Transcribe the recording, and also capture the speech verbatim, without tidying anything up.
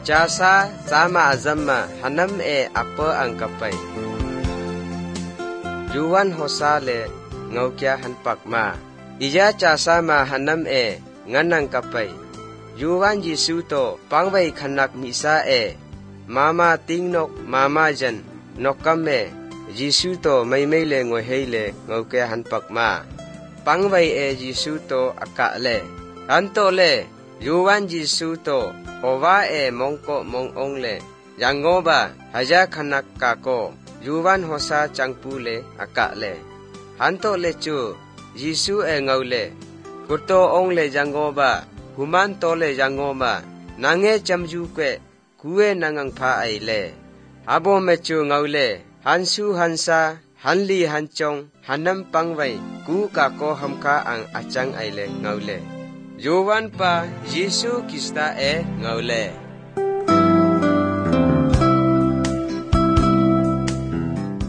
Jasa sama azamma hanam e apa ang kapay. Yuan hosa le ngau kya hanpak ma. Iya jasa ma hanam e nganang kapay. Yuan Yesu to pangway kanak misa e. Mama tingnok mama jan nokam e. Yesu to may may le ngoy hey le ngau kya hanpak ma. Pangway e Yesu to aka le. Anto le. Yuan Yesu to owa e mongko mongong le yangoba haja khanak kako Yuan hosa changpu le aka le hanto le chu Yesu e ngau le kuto ong le yangoba human to le yangoma nange chamju kwe kuwe nangang pha ai le abo me chu ngau le hansu hansa hanli hanchong hanam pangwai ku kako hamka ang achang ai le ngau le Yuan pa Yesu Krista e ngau le